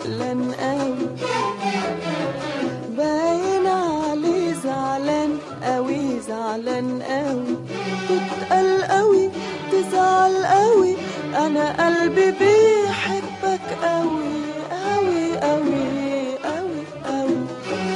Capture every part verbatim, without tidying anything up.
زعلان قوي، باين عليه زعلان قوي زعلان قوي، تتقل قوي تزعل قوي، انا قلبي بيحبك قوي قوي قوي قوي قوي.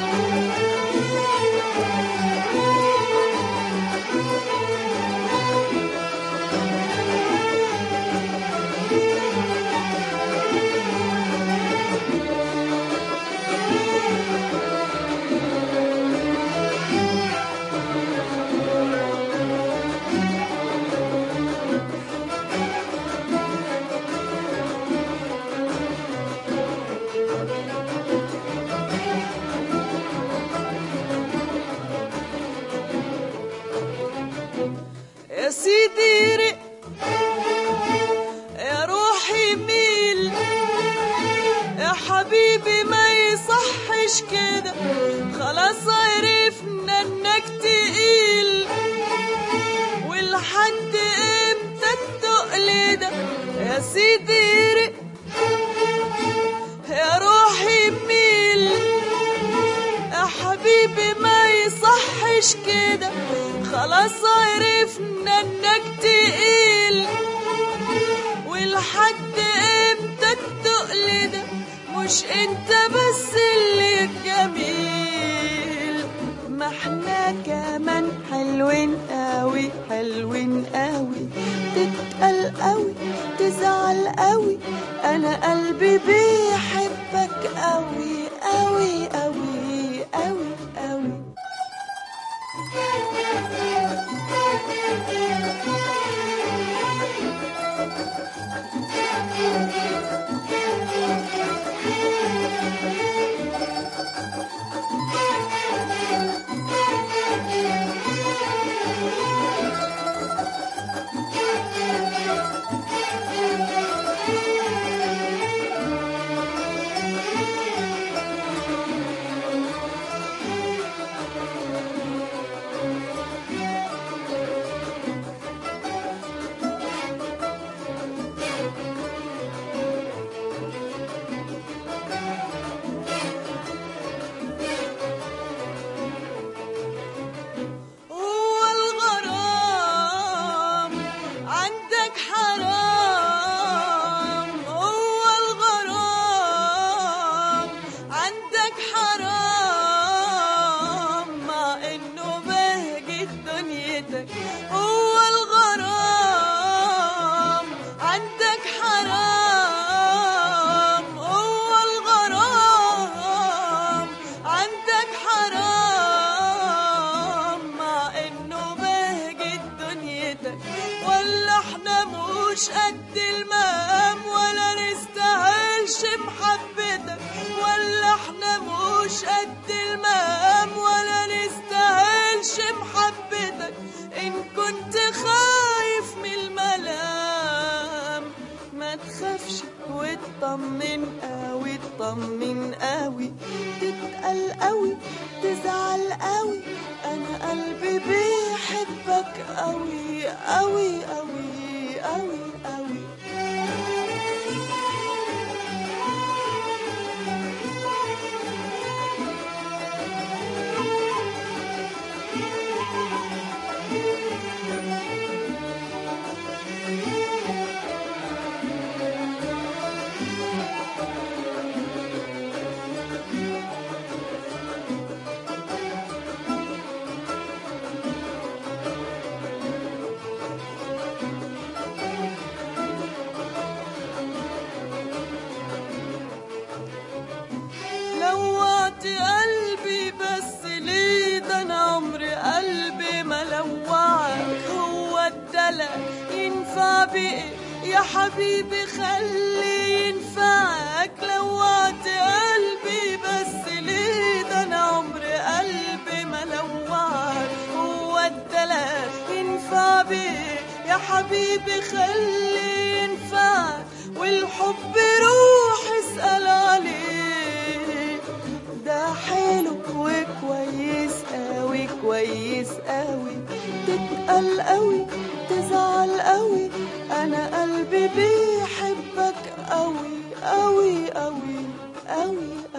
يا سيدي رق يا روحي ميل، يا حبيبي ما يصحش كده، خلاص عرفنا انك تقيل، ولحد امتى التقل ده؟ يا سيدي رق يا روحي ميل، يا حبيبي ما يصحش كده، خلاص عرفنا انك تقيل، ولحد امتى التقل ده؟ مش انت بس اللي جميل، ما احنا كمان حلوين قوي حلوين قوي، تتقل قوي تزعل قوي، انا قلبي بيحبك قوي قوي قوي قوي قوي. هو الغرام عندك حرام، هو الغرام عندك حرام، مع انه بهجت دنيتك، ولا احنا مش قد المقام ولا نستاهلش محبتك، ولا احنا مش قد المقام ولا نستاهلش محبتك، إن كنت خايف من الملام ما تخافش واطمن قوي اطمن قوي، تتقل قوي تزعل قوي، أنا قلبي بيحبك قوي قوي قوي قوي قوي. لوعت قلبي بس ليه؟ ده انا عمري قلبي ما لوعك، هو الدلع ينفع بإيه يا حبيبي؟ خلي ينفعك. لوعت قلبي بس ليه؟ ده انا عمري قلبي ما لوعك، هو الدلع ينفع بإيه يا حبيبي؟ خلي ينفعك، والحب روح اسأل عليه، ده حلو وكويس قوي كويس قوي، تتقل قوي تزعل قوي، انا قلبي بيحبك قوي قوي قوي قوي